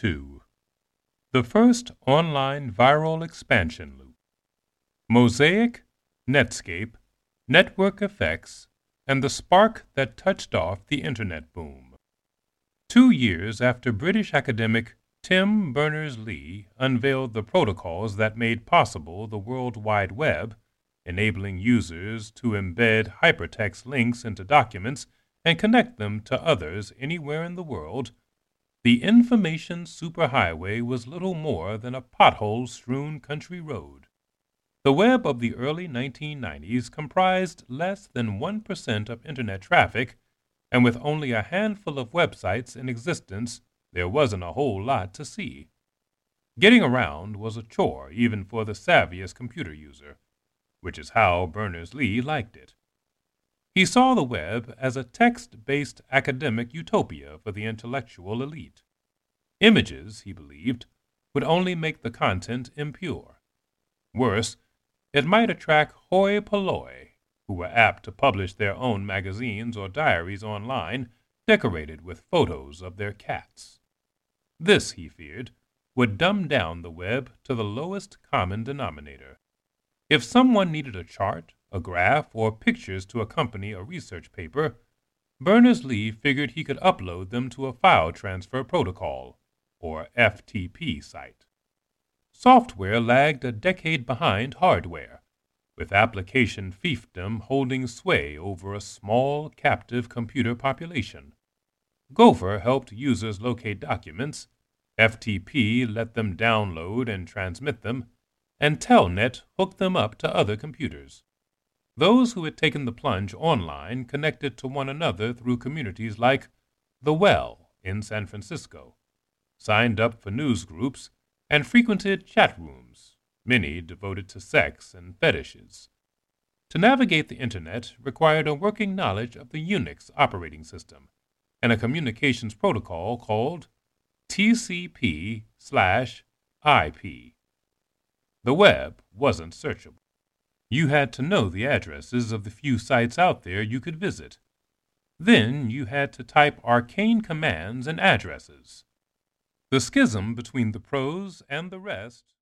2. The first online viral expansion loop. Mosaic, Netscape, network effects, and the spark that touched off the Internet boom. 2 years after British academic Tim Berners-Lee unveiled the protocols that made possible the World Wide Web, enabling users to embed hypertext links into documents and connect them to others anywhere in the world, the information superhighway was little more than a pothole-strewn country road. The web of the early 1990s comprised less than 1% of Internet traffic, and with only a handful of websites in existence, there wasn't a whole lot to see. Getting around was a chore even for the savviest computer user, which is how Berners-Lee liked it. He saw the web as a text-based academic utopia for the intellectual elite. Images, he believed, would only make the content impure. Worse, it might attract hoi polloi, who were apt to publish their own magazines or diaries online decorated with photos of their cats. This, he feared, would dumb down the web to the lowest common denominator. If someone needed a chart, a graph, or pictures to accompany a research paper, Berners-Lee figured he could upload them to a file transfer protocol, or FTP site. Software lagged a decade behind hardware, with application fiefdom holding sway over a small captive computer population. Gopher helped users locate documents, FTP let them download and transmit them, and Telnet hooked them up to other computers. Those who had taken the plunge online connected to one another through communities like The Well in San Francisco, signed up for news groups, and frequented chat rooms, many devoted to sex and fetishes. To navigate the Internet required a working knowledge of the Unix operating system and a communications protocol called TCP/IP. The web wasn't searchable. You had to know the addresses of the few sites out there you could visit. Then you had to type arcane commands and addresses. The schism between the pros and the rest